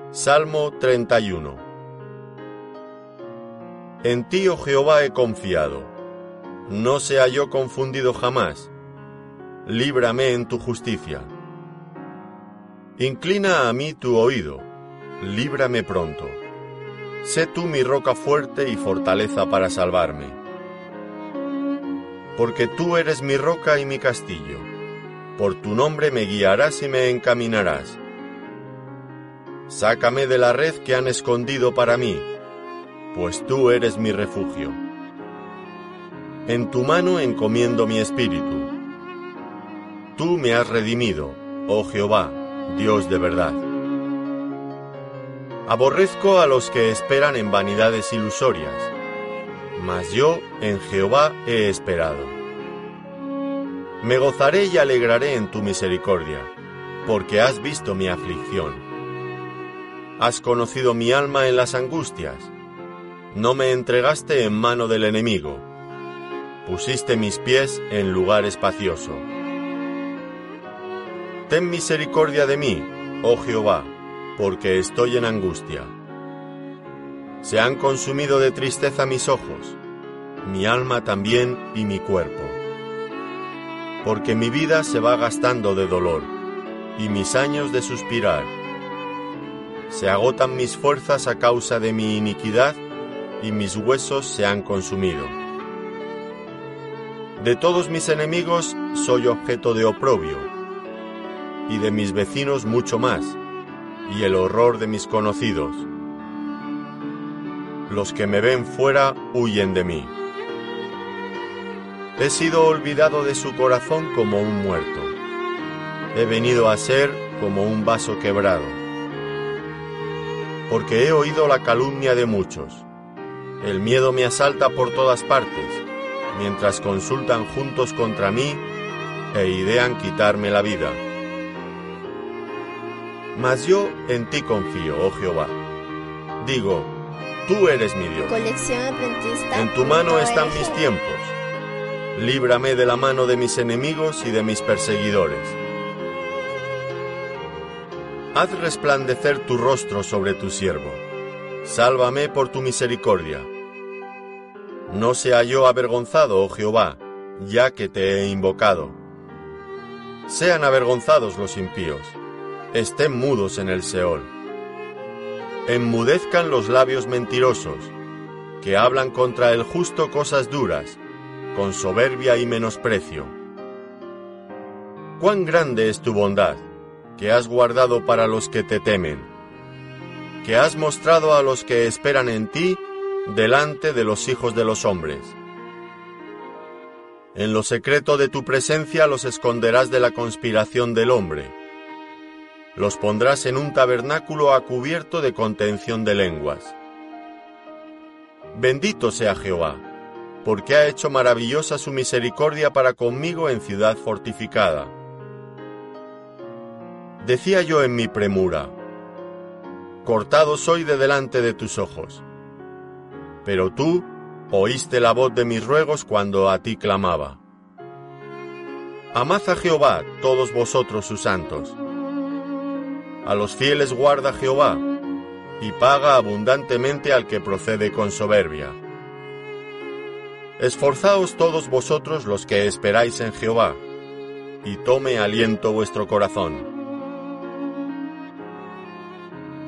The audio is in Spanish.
Salmo 31. En ti, oh Jehová, he confiado. No sea yo confundido jamás. Líbrame en tu justicia. Inclina a mí tu oído. Líbrame pronto. Sé tú mi roca fuerte y fortaleza para salvarme. Porque tú eres mi roca y mi castillo. Por tu nombre me guiarás y me encaminarás. Sácame de la red que han escondido para mí, pues tú eres mi refugio. En tu mano encomiendo mi espíritu. Tú me has redimido, oh Jehová, Dios de verdad. Aborrezco a los que esperan en vanidades ilusorias, mas yo en Jehová he esperado. Me gozaré y alegraré en tu misericordia, porque has visto mi aflicción. Has conocido mi alma en las angustias. No me entregaste en mano del enemigo. Pusiste mis pies en lugar espacioso. Ten misericordia de mí, oh Jehová, porque estoy en angustia. Se han consumido de tristeza mis ojos, mi alma también y mi cuerpo. Porque mi vida se va gastando de dolor, y mis años de suspirar. Se agotan mis fuerzas a causa de mi iniquidad, y mis huesos se han consumido. De todos mis enemigos soy objeto de oprobio, y de mis vecinos mucho más, y el horror de mis conocidos. Los que me ven fuera huyen de mí. He sido olvidado de su corazón como un muerto. He venido a ser como un vaso quebrado. Porque he oído la calumnia de muchos. El miedo me asalta por todas partes, mientras consultan juntos contra mí e idean quitarme la vida. Mas yo en ti confío, oh Jehová. Digo, tú eres mi Dios. En tu mano están mis tiempos. Líbrame de la mano de mis enemigos y de mis perseguidores. Haz resplandecer tu rostro sobre tu siervo. Sálvame por tu misericordia. No sea yo avergonzado, oh Jehová, ya que te he invocado. Sean avergonzados los impíos, estén mudos en el Seol. Enmudezcan los labios mentirosos, que hablan contra el justo cosas duras, con soberbia y menosprecio. Cuán grande es tu bondad, que has guardado para los que te temen, que has mostrado a los que esperan en ti delante de los hijos de los hombres. En lo secreto de tu presencia los esconderás de la conspiración del hombre. Los pondrás en un tabernáculo a cubierto de contención de lenguas. Bendito sea Jehová, porque ha hecho maravillosa su misericordia para conmigo en ciudad fortificada. Decía yo en mi premura, cortado soy de delante de tus ojos. Pero tú oíste la voz de mis ruegos cuando a ti clamaba. Amad a Jehová, todos vosotros sus santos. A los fieles guarda Jehová, y paga abundantemente al que procede con soberbia. Esforzaos todos vosotros los que esperáis en Jehová, y tome aliento vuestro corazón.